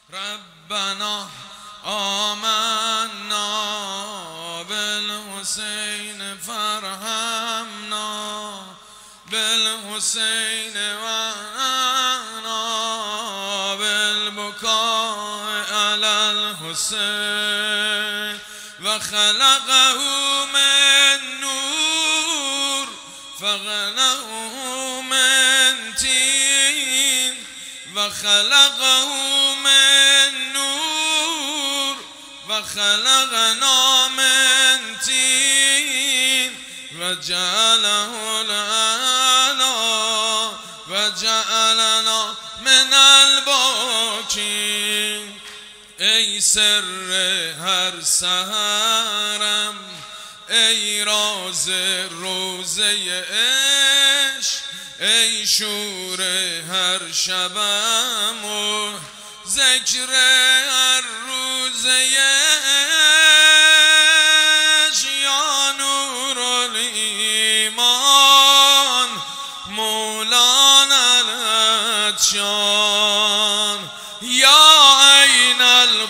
ربنا آمنا بالحسين فارحمنا بالحسين وانا بالبكاء على الحسين وخلقه من نور فخلقه من تين وخلقه من نور وخلقنا من تين وجعله لنا وجعلنا من الباکین. ای سر هر سحرم، ای راز روزه عشق، ای شور هر شبم و ذکر هر روزه عشق. یا نور الایمان مولانا العطشان، یا عین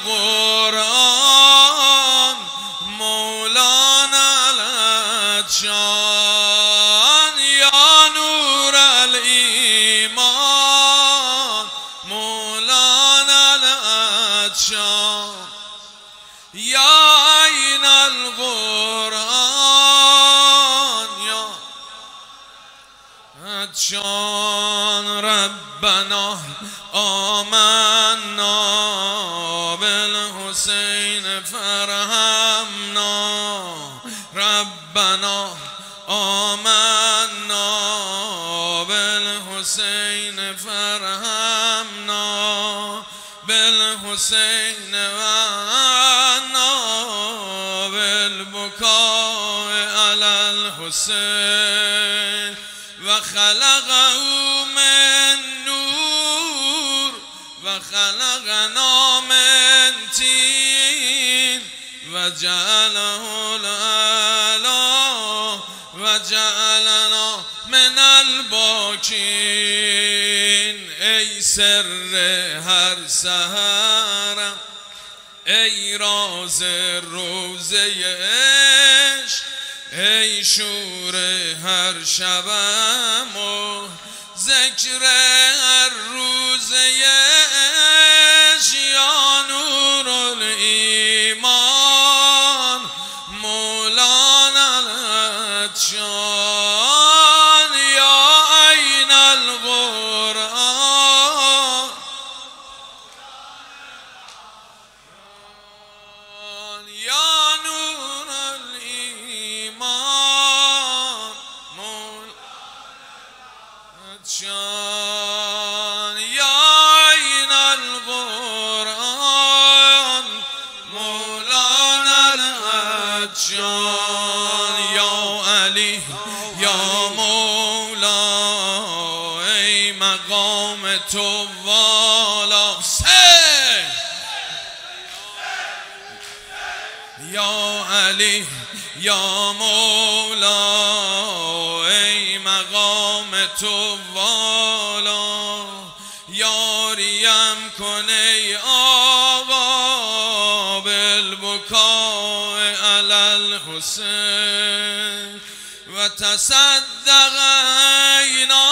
القرآن مولانا العطشان، یا نور الایمان مولانا العطشان، یا عین القرآن یا عطشان. ربنا آمنا بالحسين فارحمنا ربنا آمنا بالحسين فارحمنا بالحسين وانا بالبكاء على الحسين وخلقه من نور وخلقنا من تين وجعله لنا وجعلنا من الباکین. ای سر هر سحرم، ای راز روزه عشق، ای شور هر شبم و ذکر هر روزه عشق. یا نور الایمان مولانا العطشان، یا عین القرآن یا نور الایمان مولانا العطشان، یا عین القرآن مولانا العطشان. یا علی یا مولا، ای مقام تو والا. یا علی یا مولا، ای مقام تو والا. یاریم کن ای آقا بالبکاء علی الحسین و تصدق اینا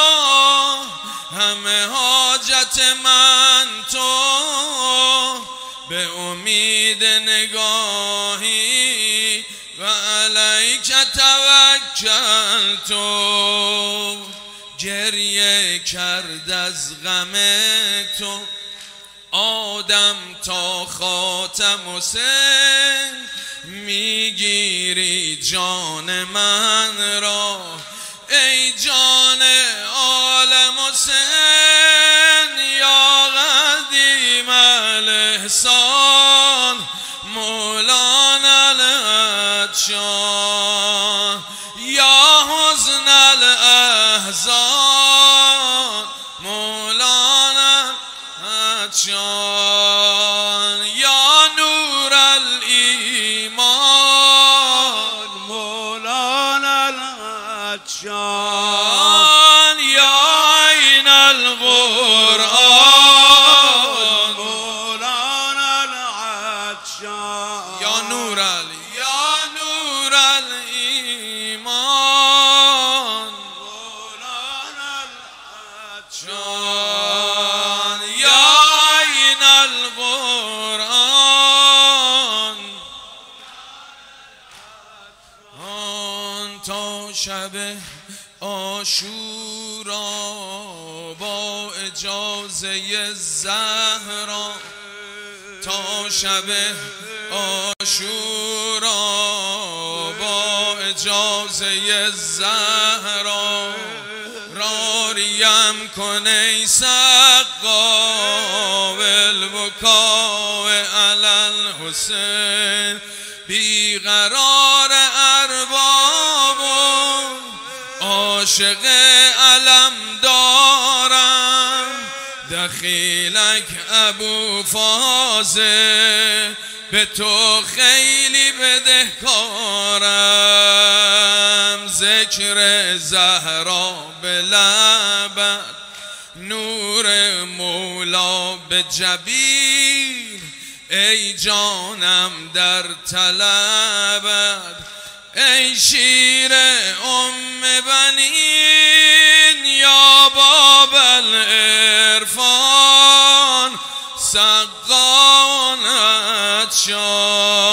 همه حاجت من تو به امید نگاهی و علیک توکلت. گریه کرد از غم تو آدم تا خاتم حسین، میگیری جان من را ای جان عالم حسین. یا قدیم الاحسان مولانا العطشان، یا حزن الاحزان مولانا العطشان، یا نور الایمان مولانا العطشان، یا عین القرآن آشورا با اجازه زهرا تا شب آشورا با اجازه زهرا راریم کن ای سقا بالبکاء علی الحسین بیقرار ارباب عاشق علم دارم دخیلک ابو فازه به تو خیلی بدهکارم ذکر زهرا به لبت نور مولا به جبین ای جانم در طلبت ای شیر ام بنین یا باب العرفان سقانت شاد